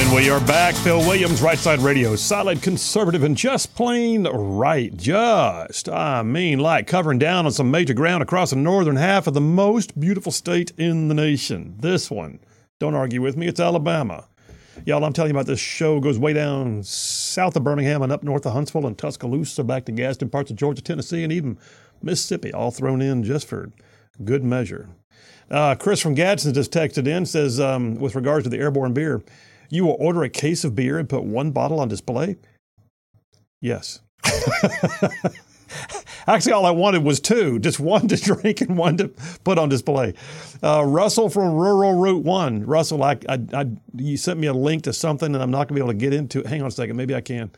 And we are back. Phil Williams, Right Side Radio. Solid conservative and just plain right. Like covering down on some major ground across the northern half of the most beautiful state in the nation. This one. Don't argue with me. It's Alabama. Y'all, I'm telling you about this show. Goes way down south of Birmingham and up north of Huntsville and Tuscaloosa, back to Gadsden, parts of Georgia, Tennessee, and even Mississippi, all thrown in just for good measure. Chris from Gadsden just texted in, says, with regard to the airborne beer, you will order a case of beer and put one bottle on display? Yes. Actually, all I wanted was two, just one to drink and one to put on display. Russell from Rural Route 1. Russell, you sent me a link to something and I'm not going to be able to get into it. Hang on a second. Maybe I can.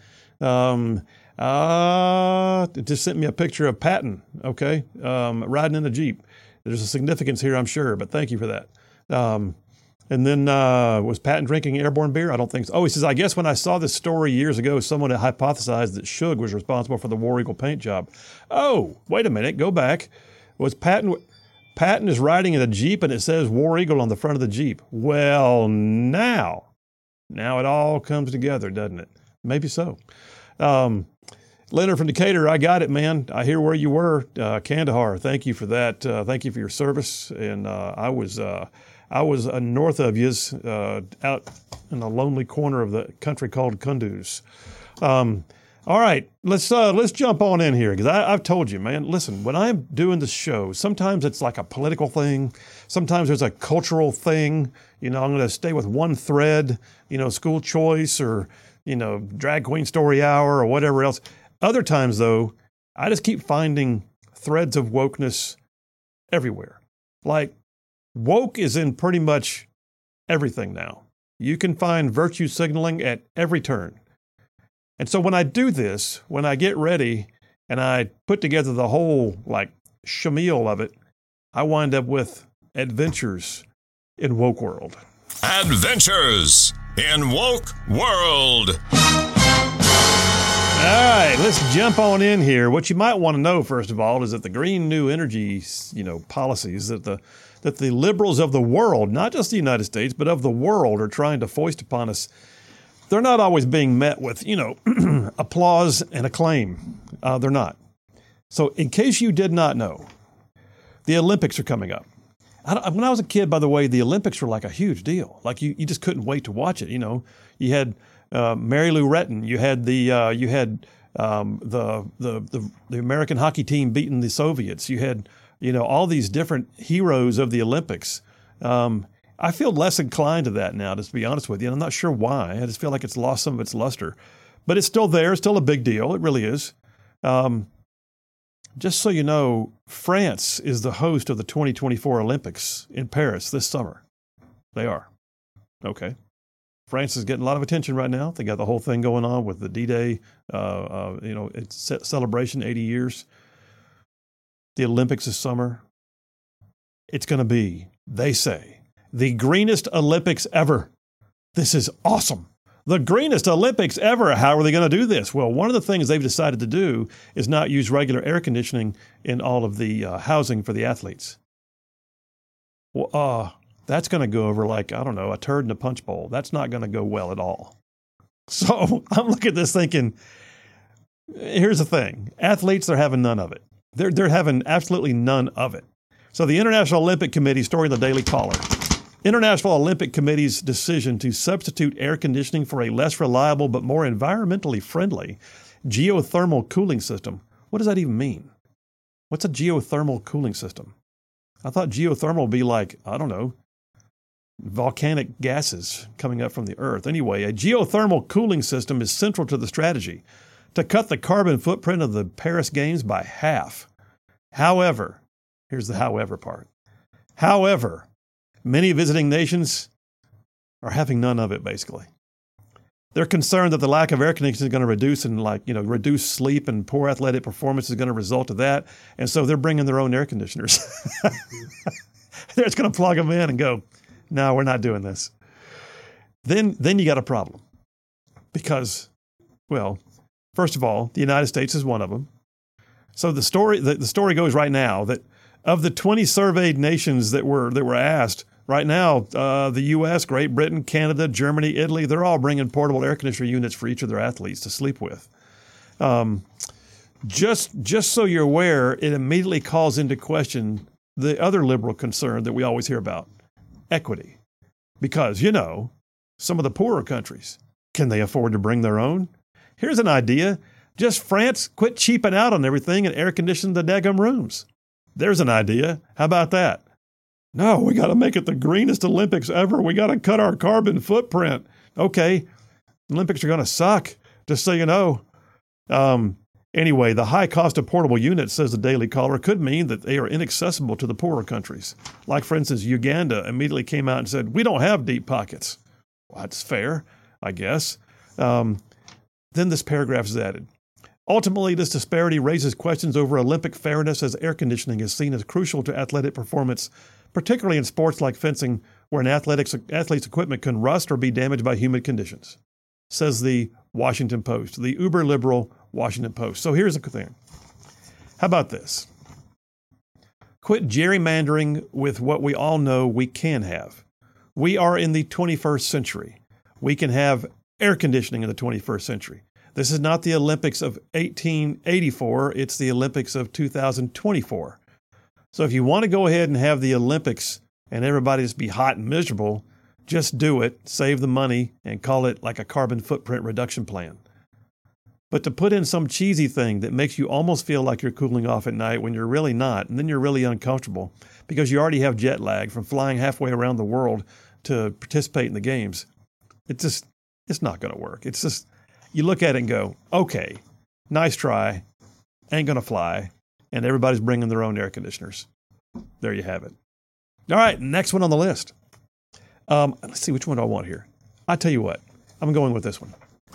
It just sent me a picture of Patton, okay, riding in a Jeep. There's a significance here, I'm sure, but thank you for that. And then was Patton drinking airborne beer? I don't think so. Oh, he says, I guess when I saw this story years ago, someone had hypothesized that Suge was responsible for the War Eagle paint job. Oh, wait a minute. Go back. Was Patton is riding in a Jeep and it says War Eagle on the front of the Jeep. Well, now it all comes together, doesn't it? Maybe so. Leonard from Decatur, I got it, man. I hear where you were. Kandahar, thank you for that. Thank you for your service. And I was north of yous, out in a lonely corner of the country called Kunduz. All right, let's jump on in here because I've told you, man. Listen, when I'm doing the show, sometimes it's like a political thing. Sometimes there's a cultural thing. I'm going to stay with one thread. School choice or drag queen story hour or whatever else. Other times, though, I just keep finding threads of wokeness everywhere. Like, woke is in pretty much everything now. You can find virtue signaling at every turn. And so when I do this, when I get ready and I put together the whole, shameel of it, I wind up with Adventures in Woke World. Adventures in Woke World. All right, let's jump on in here. What you might want to know, first of all, is that the green new energy, policies that the liberals of the world, not just the United States, but of the world, are trying to foist upon us, they're not always being met with, applause and acclaim. They're not. So in case you did not know, the Olympics are coming up. When I was a kid, by the way, the Olympics were like a huge deal. Like you just couldn't wait to watch it. You had Mary Lou Retton. You had the American hockey team beating the Soviets. You had all these different heroes of the Olympics. I feel less inclined to that now, to be honest with you. And I'm not sure why. I just feel like it's lost some of its luster. But it's still there. It's still a big deal. It really is. Just so you know, France is the host of the 2024 Olympics in Paris this summer. They are. Okay. France is getting a lot of attention right now. They got the whole thing going on with the D-Day, it's celebration, 80 years. The Olympics this summer. It's going to be, they say, the greenest Olympics ever. This is awesome. The greenest Olympics ever. How are they going to do this? Well, one of the things they've decided to do is not use regular air conditioning in all of the housing for the athletes. Well, that's going to go over like, I don't know, a turd in a punch bowl. That's not going to go well at all. So I'm looking at this thinking, here's the thing. Athletes, they're having none of it. They're having absolutely none of it. So the International Olympic Committee, story in the Daily Caller. International Olympic Committee's decision to substitute air conditioning for a less reliable but more environmentally friendly geothermal cooling system. What does that even mean? What's a geothermal cooling system? I thought geothermal would be like, I don't know, volcanic gases coming up from the earth. Anyway, a geothermal cooling system is central to the strategy to cut the carbon footprint of the Paris Games by half. However, here's the however part. However, many visiting nations are having none of it, basically. They're concerned that the lack of air conditioning is going to reduce sleep and poor athletic performance is going to result of that. And so they're bringing their own air conditioners. They're just going to plug them in and go, no, we're not doing this. Then you got a problem. Because, well, first of all, the United States is one of them. So the story goes right now that of the 20 surveyed nations that were asked, Right now, the U.S., Great Britain, Canada, Germany, Italy, they're all bringing portable air conditioner units for each of their athletes to sleep with. Just so you're aware, it immediately calls into question the other liberal concern that we always hear about, equity. Because, some of the poorer countries, can they afford to bring their own? Here's an idea. Just France quit cheaping out on everything and air condition the daggum rooms. There's an idea. How about that? No, we got to make it the greenest Olympics ever. We got to cut our carbon footprint. Okay, Olympics are going to suck, just so you know. Anyway, the high cost of portable units, says the Daily Caller, could mean that they are inaccessible to the poorer countries. Like, for instance, Uganda immediately came out and said, we don't have deep pockets. Well, that's fair, I guess. Then this paragraph is added. Ultimately, this disparity raises questions over Olympic fairness, as air conditioning is seen as crucial to athletic performance, particularly in sports like fencing, where an athlete's equipment can rust or be damaged by humid conditions, says the Washington Post, the uber-liberal Washington Post. So here's the thing. How about this? Quit gerrymandering with what we all know we can have. We are in the 21st century. We can have air conditioning in the 21st century. This is not the Olympics of 1884. It's the Olympics of 2024. So if you want to go ahead and have the Olympics and everybody just be hot and miserable, just do it, save the money, and call it like a carbon footprint reduction plan. But to put in some cheesy thing that makes you almost feel like you're cooling off at night when you're really not, and then you're really uncomfortable because you already have jet lag from flying halfway around the world to participate in the games, it's not going to work. It's just, you look at it and go, okay, nice try, ain't going to fly, and everybody's bringing their own air conditioners. There you have it. All right, next one on the list. Let's see, which one do I want here? I tell you what, I'm going with this one.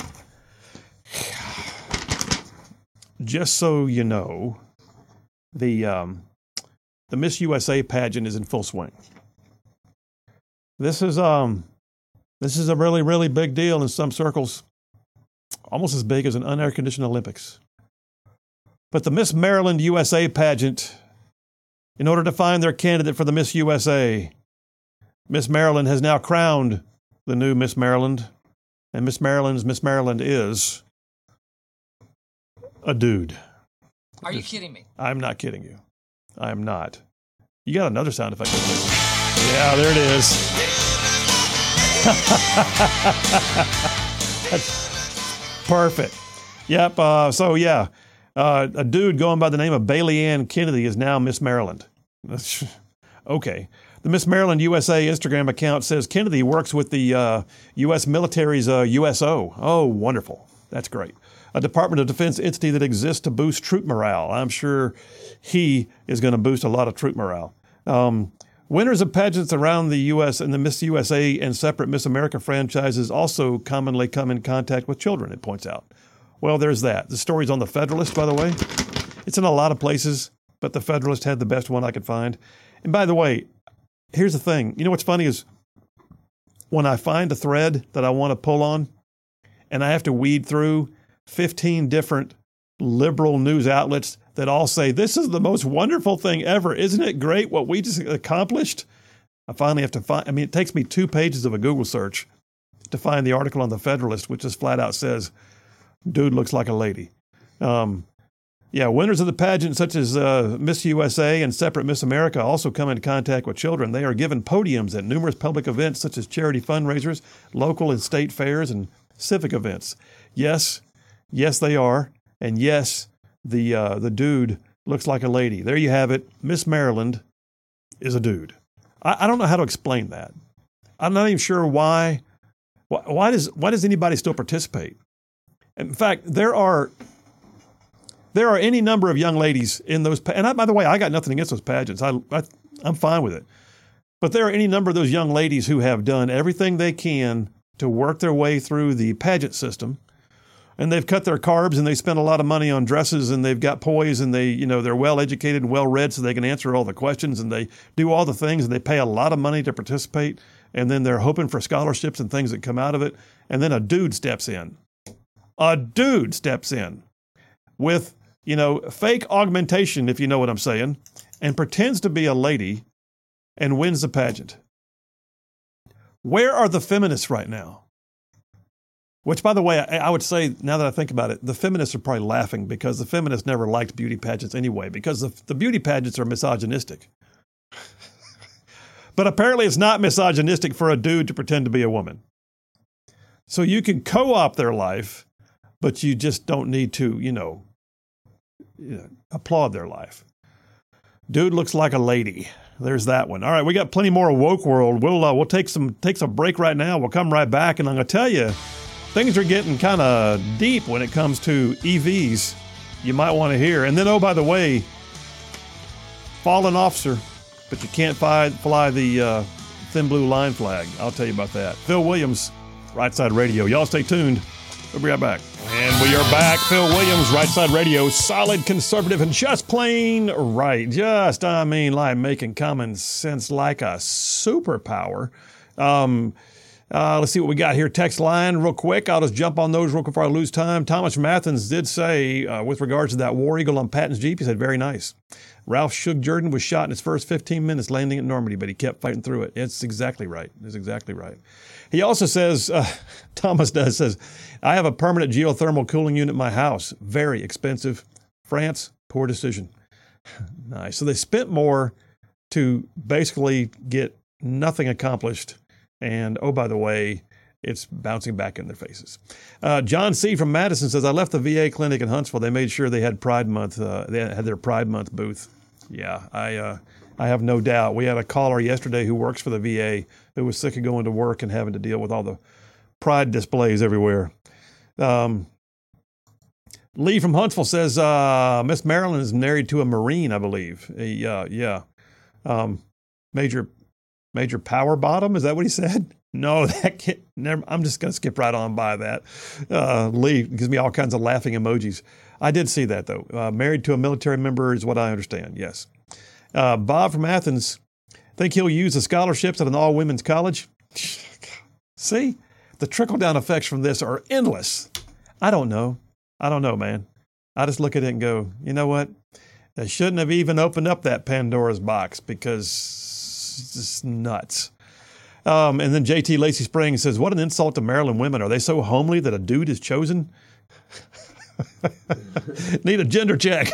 Just so you know, the Miss USA pageant is in full swing. This is a really, really big deal in some circles, almost as big as an unair-conditioned Olympics. But the Miss Maryland USA pageant, in order to find their candidate for the Miss USA, Miss Maryland has now crowned the new Miss Maryland, and Miss Maryland is a dude. Are you kidding me? I'm not kidding you. I am not. You got another sound effect. Yeah, there it is. That's perfect. Yep. A dude going by the name of Bailey Ann Kennedy is now Miss Maryland. Okay. The Miss Maryland USA Instagram account says Kennedy works with the U.S. military's USO. Oh, wonderful. That's great. A Department of Defense entity that exists to boost troop morale. I'm sure he is going to boost a lot of troop morale. Winners of pageants around the U.S. and the Miss USA and separate Miss America franchises also commonly come in contact with children, it points out. Well, there's that. The story's on the Federalist, by the way. It's in a lot of places, but the Federalist had the best one I could find. And by the way, here's the thing. You know what's funny is when I find a thread that I want to pull on and I have to weed through 15 different liberal news outlets that all say, this is the most wonderful thing ever. Isn't it great what we just accomplished? I finally have to find, it takes me 2 pages of a Google search to find the article on the Federalist, which just flat out says, dude looks like a lady. Winners of the pageant such as Miss USA and separate Miss America also come into contact with children. They are given podiums at numerous public events such as charity fundraisers, local and state fairs, and civic events. Yes, they are. And yes, the dude looks like a lady. There you have it. Miss Maryland is a dude. I don't know how to explain that. I'm not even sure why does anybody still participate? In fact, there are any number of young ladies in those, and by the way, I got nothing against those pageants. I'm fine with it. But there are any number of those young ladies who have done everything they can to work their way through the pageant system, and they've cut their carbs and they spend a lot of money on dresses and they've got poise and they're well educated and well read so they can answer all the questions and they do all the things and they pay a lot of money to participate, and then they're hoping for scholarships and things that come out of it, and then a dude steps in. A dude steps in with, fake augmentation, if you know what I'm saying, and pretends to be a lady and wins the pageant. Where are the feminists right now? Which, by the way, I would say, now that I think about it, the feminists are probably laughing because the feminists never liked beauty pageants anyway, because the beauty pageants are misogynistic. But apparently it's not misogynistic for a dude to pretend to be a woman. So you can co-opt their life, but you just don't need to, applaud their life. Dude looks like a lady. There's that one. All right, we got plenty more of Woke World. We'll take some break right now. We'll come right back, and I'm going to tell you, things are getting kind of deep when it comes to EVs. You might want to hear. And then, oh, by the way, fallen officer, but you can't fly the thin blue line flag. I'll tell you about that. Phil Williams, Right Side Radio. Y'all stay tuned. We'll be right back. And we are back. Phil Williams, Right Side Radio. Solid conservative and just plain right. Like making common sense like a superpower. Let's see what we got here. Text line real quick. I'll just jump on those real quick before I lose time. Thomas from Athens did say, with regards to that War Eagle on Patton's Jeep, he said, very nice. Ralph Shug Jordan was shot in his first 15 minutes landing at Normandy, but he kept fighting through it. It's exactly right. It's exactly right. He also says, Thomas says, I have a permanent geothermal cooling unit in my house. Very expensive. France, poor decision. Nice. So they spent more to basically get nothing accomplished. And, oh, by the way, it's bouncing back in their faces. John C. from Madison says, I left the VA clinic in Huntsville. They made sure they had Pride Month. They had their Pride Month booth. Yeah, I have no doubt. We had a caller yesterday who works for the VA who was sick of going to work and having to deal with all the pride displays everywhere. Lee from Huntsville says, Miss Marilyn is married to a Marine, I believe. Yeah. Major power bottom, is that what he said? No, that can't, never, I'm just going to skip right on by that. Lee gives me all kinds of laughing emojis. I did see that, though. Married to a military member is what I understand, yes. Bob from Athens, think he'll use the scholarships at an all-women's college? See, the trickle-down effects from this are endless. I don't know, man. I just look at it and go, you know what? They shouldn't have even opened up that Pandora's box because it's just nuts. And then JT Lacey Springs says, what an insult to Maryland women. Are they so homely that a dude is chosen? Need a gender check.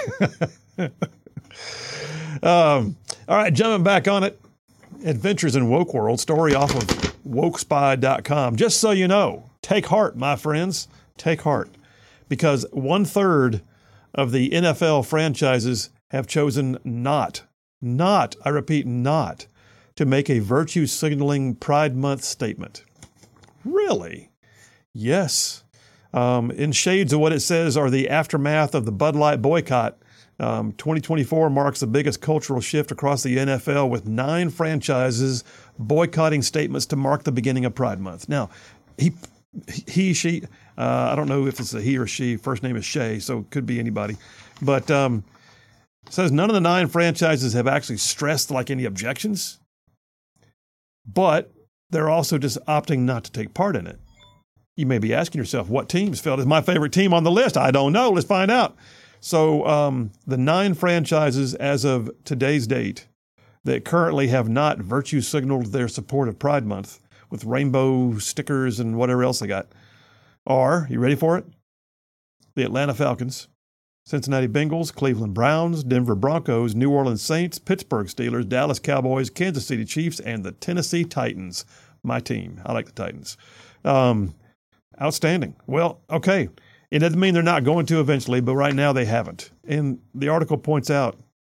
All right, jumping back on it. Adventures in Woke World, story off of wokespy.com. Just so you know, take heart, my friends. Take heart. Because 1/3 of the NFL franchises have chosen not, I repeat, not, to make a virtue signaling Pride Month statement. Really? Yes. In shades of what it says are the aftermath of the Bud Light boycott. 2024 marks the biggest cultural shift across the NFL with 9 franchises boycotting statements to mark the beginning of Pride Month. Now, she, I don't know if it's a he or she, first name is Shay, so it could be anybody, but says none of the 9 franchises have actually stressed like any objections, but they're also just opting not to take part in it. You may be asking yourself, what teams felt is my favorite team on the list? I don't know. Let's find out. So the 9 franchises as of today's date that currently have not virtue signaled their support of Pride Month with rainbow stickers and whatever else they got are, you ready for it? The Atlanta Falcons, Cincinnati Bengals, Cleveland Browns, Denver Broncos, New Orleans Saints, Pittsburgh Steelers, Dallas Cowboys, Kansas City Chiefs, and the Tennessee Titans. My team. I like the Titans. Outstanding. Well, okay. It doesn't mean they're not going to eventually, but right now they haven't. And the article points out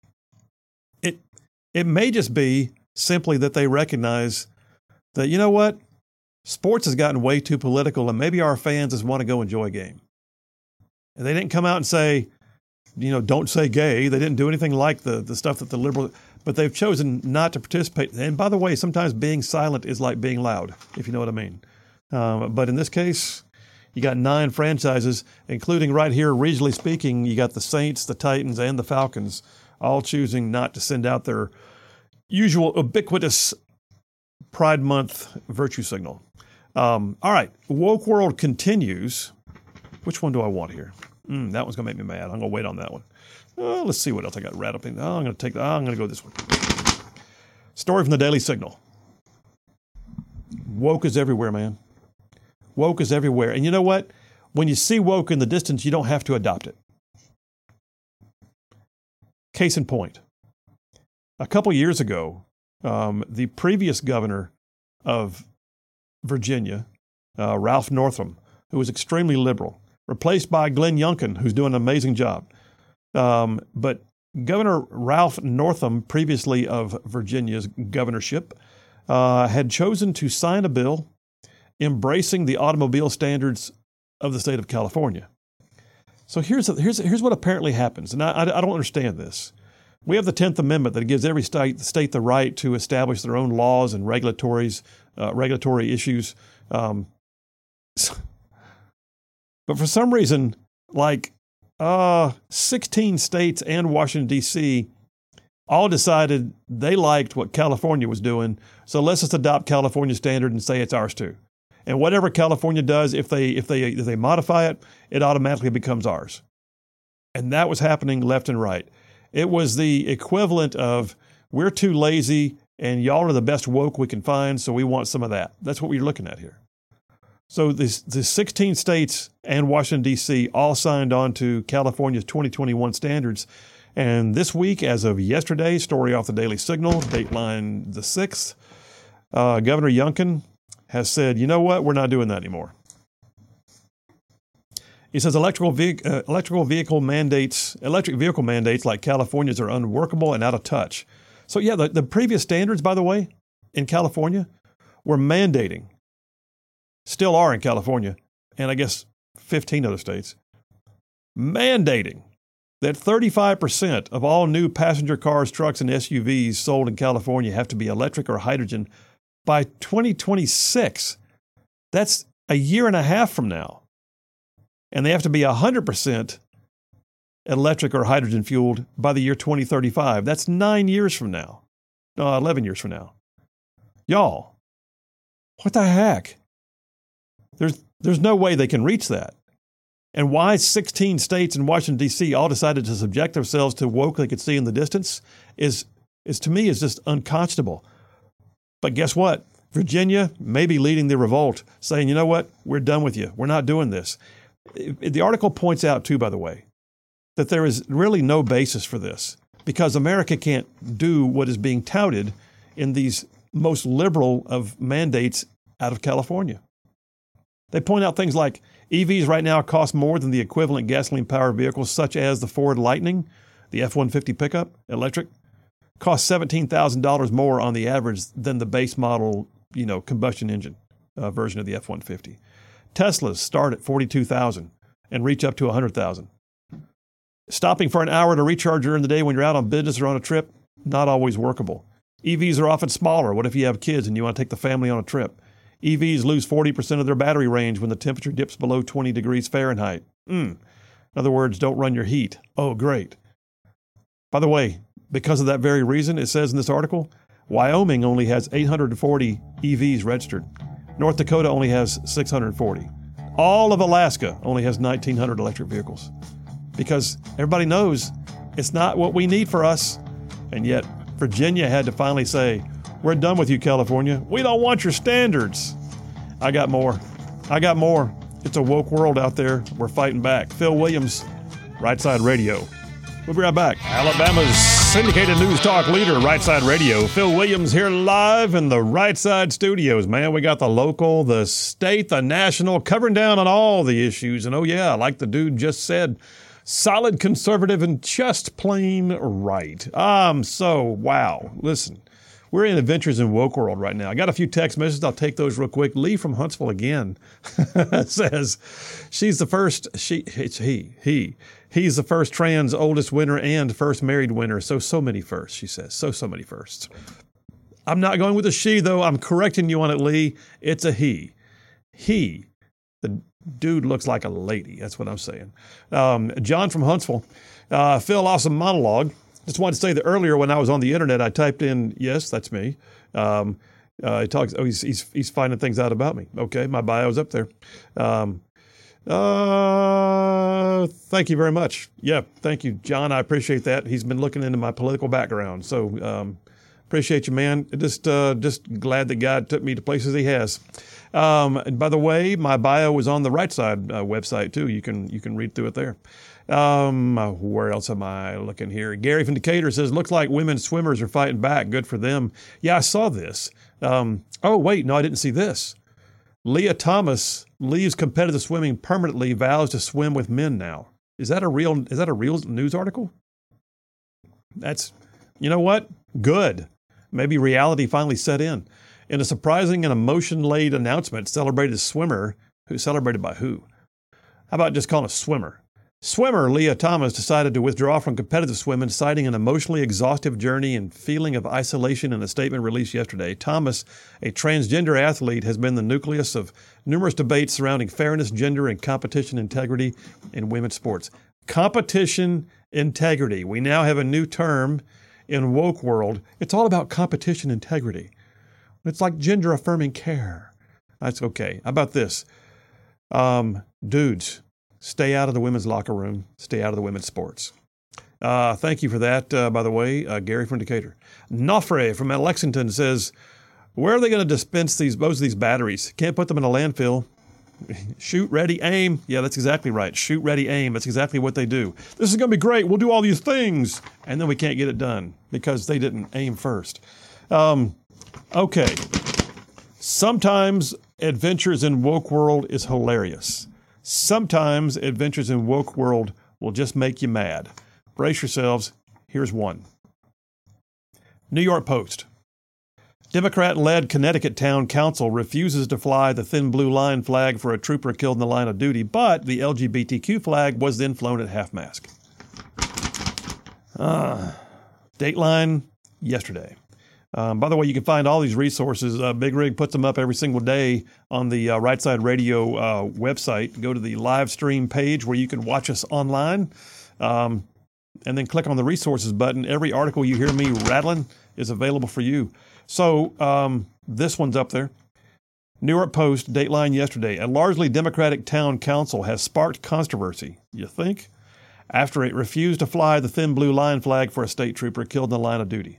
it may just be simply that they recognize that, you know what, sports has gotten way too political and maybe our fans just want to go enjoy a game. And they didn't come out and say, don't say gay. They didn't do anything like the stuff that the liberal, but they've chosen not to participate. And by the way, sometimes being silent is like being loud, if you know what I mean. But in this case, you got 9 franchises, including right here, regionally speaking, you got the Saints, the Titans, and the Falcons, all choosing not to send out their usual ubiquitous Pride Month virtue signal. All right, Woke World continues. Which one do I want here? That one's going to make me mad. I'm going to wait on that one. Let's see what else I got wrapped up in. I'm going to go this one. Story from the Daily Signal. Woke is everywhere, man. Woke is everywhere. And you know what? When you see woke in the distance, you don't have to adopt it. Case in point, a couple years ago, the previous governor of Virginia, Ralph Northam, who was extremely liberal, replaced by Glenn Youngkin, who's doing an amazing job. But Governor Ralph Northam, previously of Virginia's governorship, had chosen to sign a bill embracing the automobile standards of the state of California. So here's what apparently happens, and I don't understand this. We have the 10th Amendment that gives every state the right to establish their own laws and regulatory issues. But for some reason, 16 states and Washington, D.C. all decided they liked what California was doing, so let's just adopt California standard and say it's ours too. And whatever California does, if they modify it, it automatically becomes ours. And that was happening left and right. It was the equivalent of, we're too lazy and y'all are the best woke we can find, so we want some of that. That's what we're looking at here. So the 16 states and Washington, D.C. all signed on to California's 2021 standards. And this week, as of yesterday, story off the Daily Signal, dateline the 6th, Governor Youngkin has said, you know what, we're not doing that anymore. He says electric vehicle mandates like California's are unworkable and out of touch. So yeah, the previous standards, by the way, in California were mandating, still are in California, and I guess 15 other states, mandating that 35% of all new passenger cars, trucks, and SUVs sold in California have to be electric or hydrogen by 2026. That's a year and a half from now. And they have to be 100% electric or hydrogen fueled by the year 2035. That's 9 years from now. No, 11 years from now. Y'all, what the heck? There's no way they can reach that. And why 16 states and Washington, D.C. all decided to subject themselves to woke they could see in the distance is to me, is just unconscionable. But guess what? Virginia may be leading the revolt, saying, you know what? We're done with you. We're not doing this. The article points out, too, by the way, that there is really no basis for this because America can't do what is being touted in these most liberal of mandates out of California. They point out things like EVs right now cost more than the equivalent gasoline-powered vehicles, such as the Ford Lightning, the F-150 pickup, electric, costs $17,000 more on the average than the base model, combustion engine version of the F-150. Teslas start at $42,000 and reach up to $100,000. Stopping for an hour to recharge during the day when you're out on business or on a trip, not always workable. EVs are often smaller. What if you have kids and you want to take the family on a trip? EVs lose 40% of their battery range when the temperature dips below 20 degrees Fahrenheit. In other words, don't run your heat. Oh, great. By the way, because of that very reason, it says in this article, Wyoming only has 840 EVs registered. North Dakota only has 640. All of Alaska only has 1,900 electric vehicles. Because everybody knows it's not what we need for us. And yet, Virginia had to finally say, we're done with you, California. We don't want your standards. I got more. It's a woke world out there. We're fighting back. Phil Williams, Right Side Radio. We'll be right back. Alabama's syndicated news talk leader, Right Side Radio. Phil Williams here live in the Right Side studios. Man, we got the local, the state, the national, covering down on all the issues. And oh yeah, like the dude just said, solid conservative and just plain right. Wow. Listen, we're in Adventures in Woke World right now. I got a few text messages. I'll take those real quick. Lee from Huntsville again says she's the first, he's the first trans oldest winner and first married winner. So many firsts, she says. So many firsts. I'm not going with a she, though. I'm correcting you on it, Lee. It's a he. The dude looks like a lady. That's what I'm saying. John from Huntsville. Phil, awesome monologue. Just wanted to say that earlier when I was on the internet, I typed in, yes, that's me. He talks. Oh, he's finding things out about me. Okay, my bio's up there. Thank you very much. Yeah, thank you, John. I appreciate that. He's been looking into my political background. So Appreciate you, man. Just glad that God took me to places He has. And by the way, my bio is on the Right Side website too. You can read through it there. Where else am I looking here? Gary from Decatur says, looks like women swimmers are fighting back. Good for them. Yeah, I saw this. Oh, wait, no, I didn't see this. Leah Thomas leaves competitive swimming permanently, vows to swim with men now. Is that a real news article? That's, you know what? Good. Maybe reality finally set in. In a surprising and emotion-laden announcement, celebrated swimmer, who celebrated by who? How about just calling a swimmer? Swimmer Leah Thomas decided to withdraw from competitive swimming, citing an emotionally exhaustive journey and feeling of isolation in a statement released yesterday. Thomas, a transgender athlete, has been the nucleus of numerous debates surrounding fairness, gender, and competition integrity in women's sports. Competition integrity. We now have a new term in woke world. It's all about competition integrity. It's like gender-affirming care. That's okay. How about this? Dudes, stay out of the women's locker room. Stay out of the women's sports. Thank you for that, by the way, Gary from Decatur. Nofre from Lexington says, where are they going to dispense most of these batteries? Can't put them in a landfill. Shoot, ready, aim. Yeah, that's exactly right. Shoot, ready, aim. That's exactly what they do. This is going to be great. We'll do all these things. And then we can't get it done because they didn't aim first. Okay. Sometimes Adventures in Woke World is hilarious. Sometimes Adventures in Woke World will just make you mad. Brace yourselves. Here's one. New York Post. Democrat-led Connecticut Town Council refuses to fly the thin blue line flag for a trooper killed in the line of duty, but the LGBTQ flag was then flown at half-mast. Dateline yesterday. By the way, you can find all these resources. Big Rig puts them up every single day on the Right Side Radio website. Go to the live stream page where you can watch us online, and then click on the resources button. Every article you hear me rattling is available for you. So this one's up there. New York Post, Dateline yesterday. A largely Democratic town council has sparked controversy, you think, after it refused to fly the thin blue line flag for a state trooper killed in the line of duty.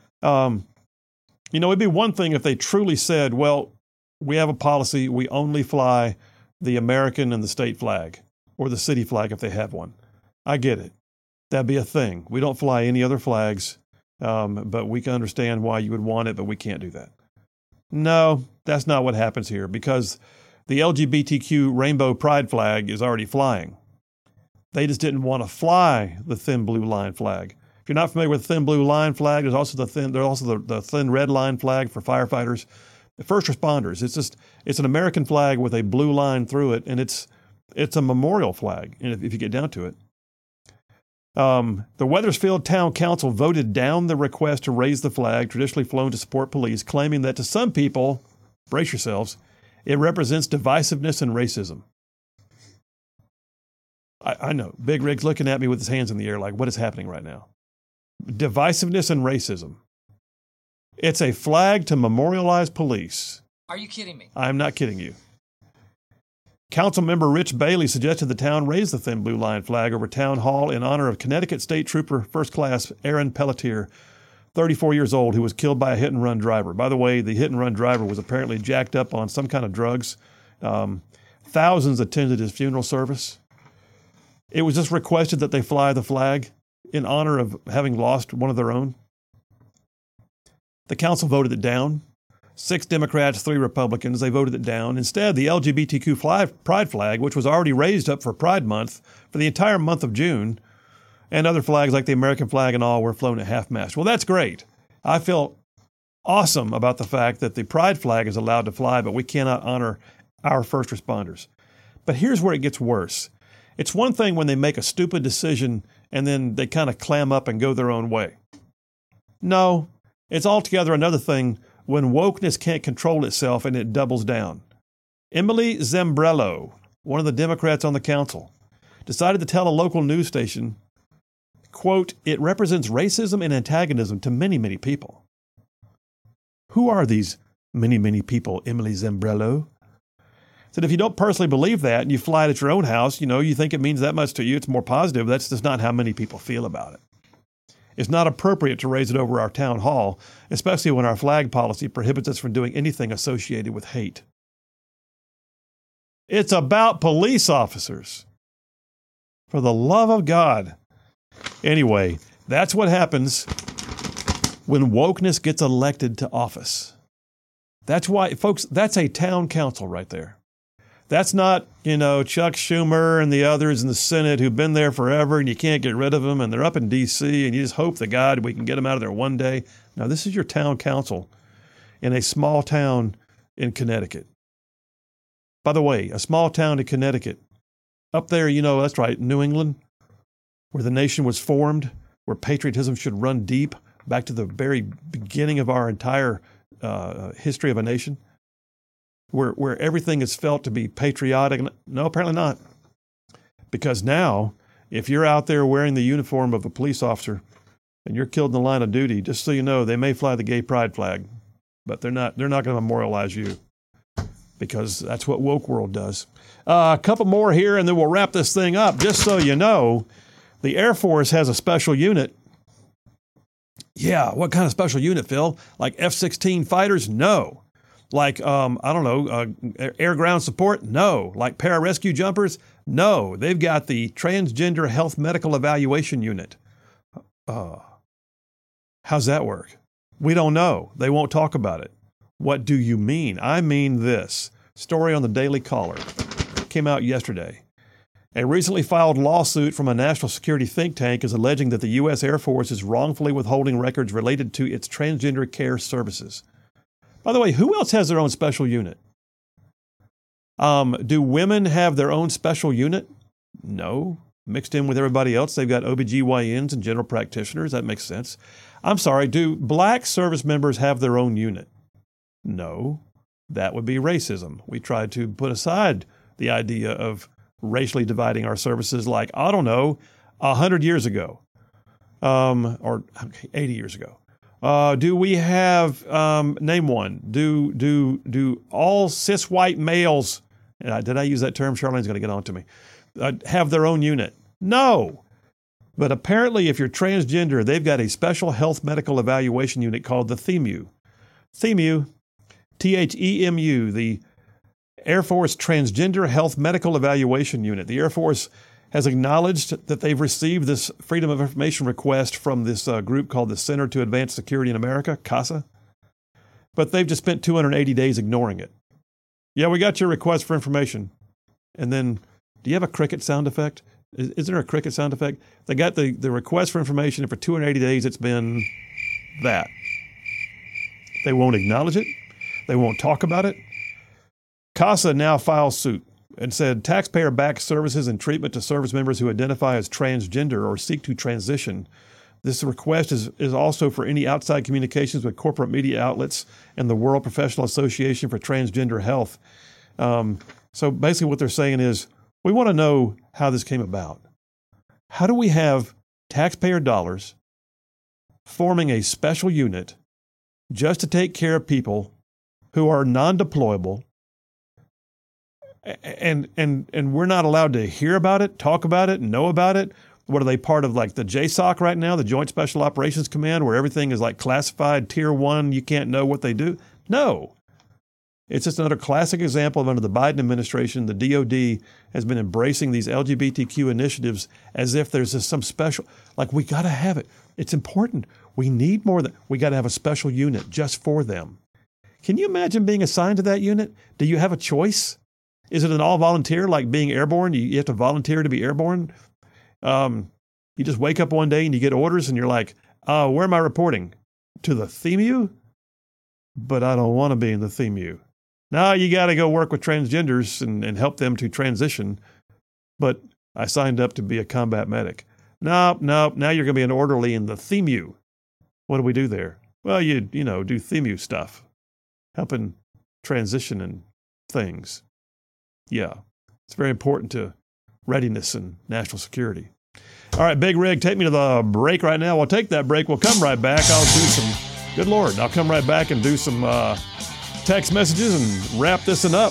It'd be one thing if they truly said, well, we have a policy, we only fly the American and the state flag, or the city flag if they have one. I get it. That'd be a thing. We don't fly any other flags, but we can understand why you would want it, but we can't do that. No, that's not what happens here, because the LGBTQ rainbow pride flag is already flying. They just didn't want to fly the thin blue line flag. If you're not familiar with the thin blue line flag, there's also the thin red line flag for firefighters, the first responders. It's an American flag with a blue line through it, and it's a memorial flag. And if you get down to it, the Wethersfield Town Council voted down the request to raise the flag traditionally flown to support police, claiming that to some people, brace yourselves, it represents divisiveness and racism. I know. Big Rig's looking at me with his hands in the air like, what is happening right now? Divisiveness and racism. It's a flag to memorialize police. Are you kidding me? I'm not kidding you. Councilmember Rich Bailey suggested the town raise the thin blue line flag over Town Hall in honor of Connecticut State Trooper First Class Aaron Pelletier, 34 years old, who was killed by a hit-and-run driver. By the way, the hit-and-run driver was apparently jacked up on some kind of drugs. Thousands attended his funeral service. It was just requested that they fly the flag in honor of having lost one of their own. The council voted it down. 6 Democrats, 3 Republicans, they voted it down. Instead, the LGBTQ pride flag, which was already raised up for Pride Month for the entire month of June, and other flags like the American flag and all were flown at half-mast. Well, that's great. I feel awesome about the fact that the pride flag is allowed to fly, but we cannot honor our first responders. But here's where it gets worse. It's one thing when they make a stupid decision and then they kind of clam up and go their own way. No, it's altogether another thing when wokeness can't control itself and it doubles down. Emily Zembrello, one of the Democrats on the council, decided to tell a local news station, quote, it represents racism and antagonism to many, many people. Who are these many, many people, Emily Zembrello? Said if you don't personally believe that and you fly it at your own house, you think it means that much to you, it's more positive. That's just not how many people feel about it. It's not appropriate to raise it over our town hall, especially when our flag policy prohibits us from doing anything associated with hate. It's about police officers. For the love of God. Anyway, that's what happens when wokeness gets elected to office. That's why, folks, that's a town council right there. That's not, Chuck Schumer and the others in the Senate who've been there forever and you can't get rid of them and they're up in D.C. and you just hope to God we can get them out of there one day. No, this is your town council in a small town in Connecticut. By the way, a small town in Connecticut, up there, that's right, New England, where the nation was formed, where patriotism should run deep, back to the very beginning of our entire history of a nation, where everything is felt to be patriotic. No, apparently not. Because now, if you're out there wearing the uniform of a police officer and you're killed in the line of duty, just so you know, they may fly the gay pride flag, but they're not going to memorialize you because that's what woke world does. A couple more here and then we'll wrap this thing up. Just so you know, the Air Force has a special unit. Yeah, what kind of special unit, Phil? Like F-16 fighters? No. Like, air ground support? No. Like pararescue jumpers? No. They've got the Transgender Health Medical Evaluation Unit. How's that work? We don't know. They won't talk about it. What do you mean? I mean this. Story on the Daily Caller. Came out yesterday. A recently filed lawsuit from a national security think tank is alleging that the U.S. Air Force is wrongfully withholding records related to its transgender care services. By the way, who else has their own special unit? Do women have their own special unit? No. Mixed in with everybody else, they've got OBGYNs and general practitioners. That makes sense. I'm sorry, do black service members have their own unit? No. That would be racism. We tried to put aside the idea of racially dividing our services like, 100 years ago, or 80 years ago. Do we have, name one, do all cis white males, did I use that term? Charlene's going to get on to me, have their own unit? No. But apparently if you're transgender, they've got a special health medical evaluation unit called the THEMU. THEMU, THEMU, the Air Force Transgender Health Medical Evaluation Unit. The Air Force has acknowledged that they've received this Freedom of Information request from this group called the Center to Advance Security in America, CASA, but they've just spent 280 days ignoring it. Yeah, we got your request for information. And then, do you have a cricket sound effect? Is there a cricket sound effect? They got the request for information, and for 280 days it's been that. They won't acknowledge it. They won't talk about it. CASA now files suit and said taxpayer-backed services and treatment to service members who identify as transgender or seek to transition. This request is also for any outside communications with corporate media outlets and the World Professional Association for Transgender Health. So basically what they're saying is, we want to know how this came about. How do we have taxpayer dollars forming a special unit just to take care of people who are non-deployable, and we're not allowed to hear about it, talk about it, know about it? What are they, part of like the JSOC right now, the Joint Special Operations Command, where everything is like classified tier 1, you can't know what they do? No. It's just another classic example of under the Biden administration, the DOD has been embracing these LGBTQ initiatives as if there's some special, like we got to have it. It's important. We need more than, we got to have a special unit just for them. Can you imagine being assigned to that unit? Do you have a choice? Is it an all volunteer, like being airborne? You have to volunteer to be airborne? You just wake up one day and you get orders and you're like, where am I reporting? To the THEMU? But I don't want to be in the THEMU. Now you got to go work with transgenders and help them to transition. But I signed up to be a combat medic. Nope. Now you're going to be an orderly in the THEMU. What do we do there? Well, you do THEMU stuff. Helping transition and things. Yeah, it's very important to readiness and national security. All right, Big Rig, take me to the break right now. We'll take that break. We'll come right back. I'll come right back and do some text messages and wrap this one up.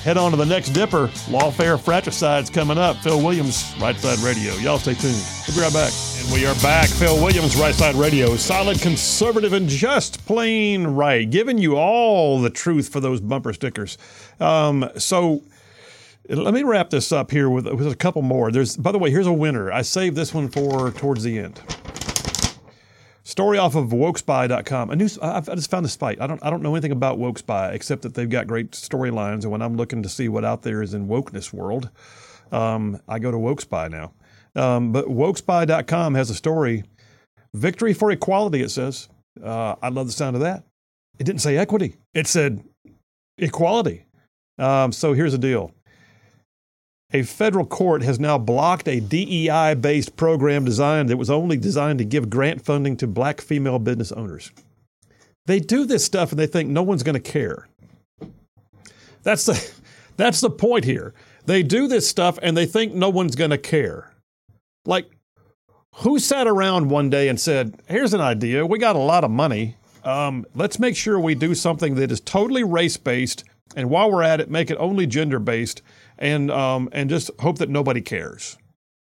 Head on to the next dipper. Lawfare Fratricide's coming up. Phil Williams, Right Side Radio. Y'all stay tuned. We'll be right back. And we are back. Phil Williams, Right Side Radio. Solid, conservative, and just plain right. Giving you all the truth for those bumper stickers. So let me wrap this up here with a couple more. By the way, here's a winner. I saved this one for towards the end. Story off of Wokespy.com. I just found this site. I don't know anything about Wokespy except that they've got great storylines. And when I'm looking to see what out there is in wokeness world, I go to Wokespy now. But Wokespy.com has a story. Victory for equality, it says. I love the sound of that. It didn't say equity. It said equality. So here's the deal. A federal court has now blocked a DEI-based program that was only designed to give grant funding to black female business owners. They do this stuff and they think no one's going to care. That's the point here. They do this stuff and they think no one's going to care. Like, who sat around one day and said, here's an idea. We got a lot of money. Let's make sure we do something that is totally race-based, and while we're at it, make it only gender-based, and just hope that nobody cares.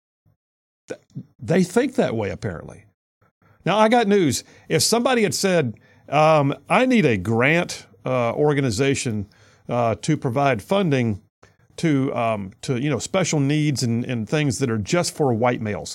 They think that way, apparently. Now, I got news. If somebody had said, I need a grant organization to provide funding to special needs and things that are just for white males,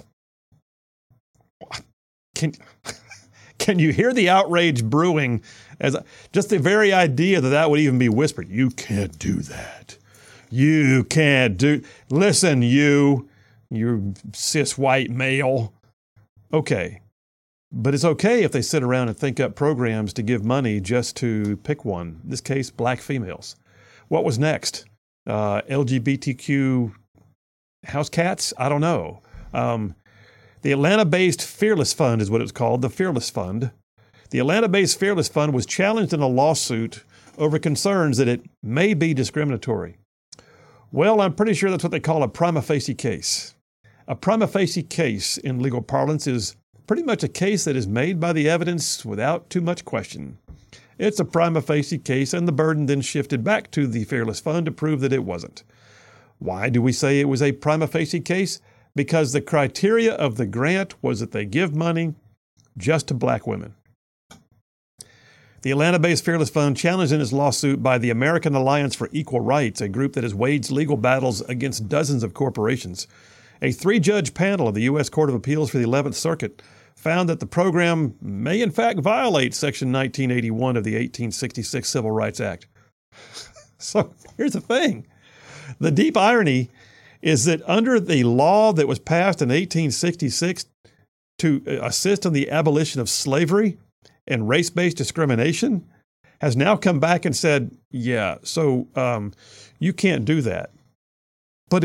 can you hear the outrage brewing as just the very idea that would even be whispered? You can't do that. You can't do. Listen, you cis white male. Okay. But it's okay if they sit around and think up programs to give money just to pick one. In this case, black females. What was next? LGBTQ house cats? I don't know. The Atlanta-based Fearless Fund is what it's called, the Fearless Fund. The Atlanta-based Fearless Fund was challenged in a lawsuit over concerns that it may be discriminatory. Well, I'm pretty sure that's what they call a prima facie case. A prima facie case in legal parlance is pretty much a case that is made by the evidence without too much question. It's a prima facie case, and the burden then shifted back to the Fearless Fund to prove that it wasn't. Why do we say it was a prima facie case? Because the criteria of the grant was that they give money just to black women. The Atlanta-based Fearless Fund challenged in its lawsuit by the American Alliance for Equal Rights, a group that has waged legal battles against dozens of corporations. A 3-judge panel of the U.S. Court of Appeals for the 11th Circuit found that the program may in fact violate Section 1981 of the 1866 Civil Rights Act. So here's the thing. The deep irony is that under the law that was passed in 1866 to assist in the abolition of slavery and race-based discrimination has now come back and said, yeah, so you can't do that. But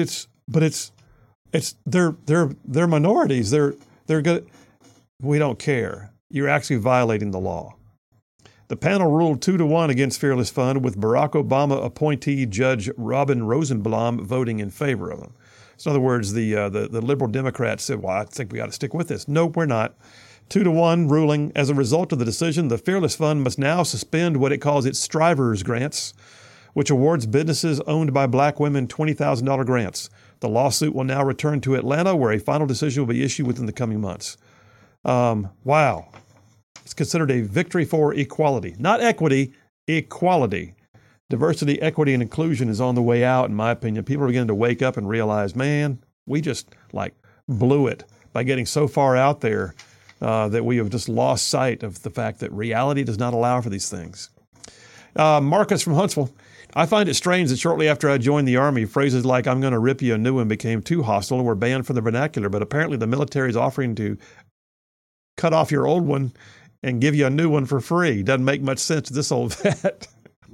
they're minorities. They're good. We don't care. You're actually violating the law. The panel ruled 2-1 against Fearless Fund, with Barack Obama appointee Judge Robin Rosenblum voting in favor of them. So in other words, the liberal Democrats said, well, I think we got to stick with this. Nope, we're not. 2-1 ruling. As a result of the decision, the Fearless Fund must now suspend what it calls its Strivers grants, which awards businesses owned by black women $20,000 grants. The lawsuit will now return to Atlanta, where a final decision will be issued within the coming months. Wow. It's considered a victory for equality. Not equity, equality. Diversity, equity, and inclusion is on the way out, in my opinion. People are beginning to wake up and realize, man, we just blew it by getting so far out there that we have just lost sight of the fact that reality does not allow for these things. Marcus from Huntsville. I find it strange that shortly after I joined the Army, phrases like, I'm going to rip you a new one, became too hostile and were banned from the vernacular, but apparently the military is offering to cut off your old one and give you a new one for free. Doesn't make much sense to this old vet.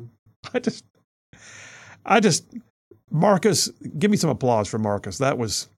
I just, Marcus, give me some applause for Marcus. That was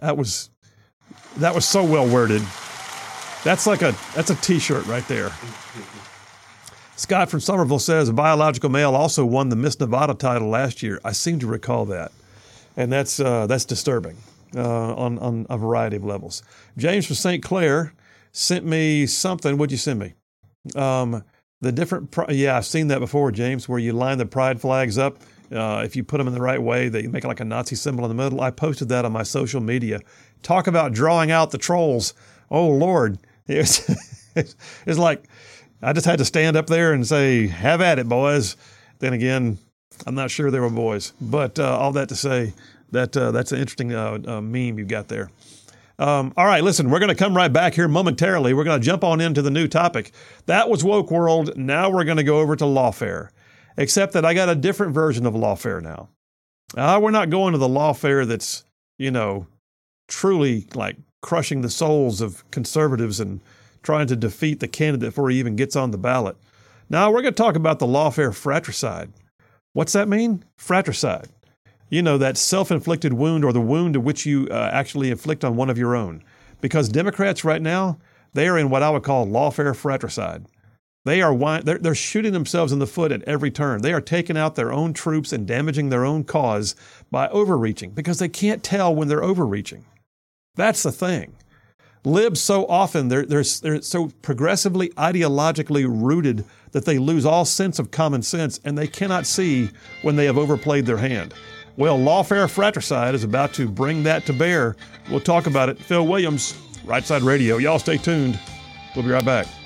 so well worded. That's a t-shirt right there. Scott from Somerville says a biological male also won the Miss Nevada title last year. I seem to recall that. And that's disturbing on a variety of levels. James from St. Clair sent me something. What'd you send me? I've seen that before, James, where you line the pride flags up If you put them in the right way, they make like a Nazi symbol in the middle. I posted that on my social media. Talk about drawing out the trolls. Oh, Lord. It's like I just had to stand up there and say, have at it, boys. Then again, I'm not sure they were boys. But all that to say that that's an interesting meme you got there. All right, listen, we're going to come right back here momentarily. We're going to jump on into the new topic. That was Woke World. Now we're going to go over to lawfare, except that I got a different version of lawfare now. We're not going to the lawfare that's, truly like crushing the souls of conservatives and trying to defeat the candidate before he even gets on the ballot. Now we're going to talk about the lawfare fratricide. What's that mean? Fratricide. That self-inflicted wound or the wound to which you actually inflict on one of your own. Because Democrats right now, they are in what I would call lawfare fratricide. They're shooting themselves in the foot at every turn. They are taking out their own troops and damaging their own cause by overreaching because they can't tell when they're overreaching. That's the thing. Libs so often, they're so progressively ideologically rooted that they lose all sense of common sense and they cannot see when they have overplayed their hand. Well, lawfare fratricide is about to bring that to bear. We'll talk about it. Phil Williams, Right Side Radio. Y'all stay tuned. We'll be right back.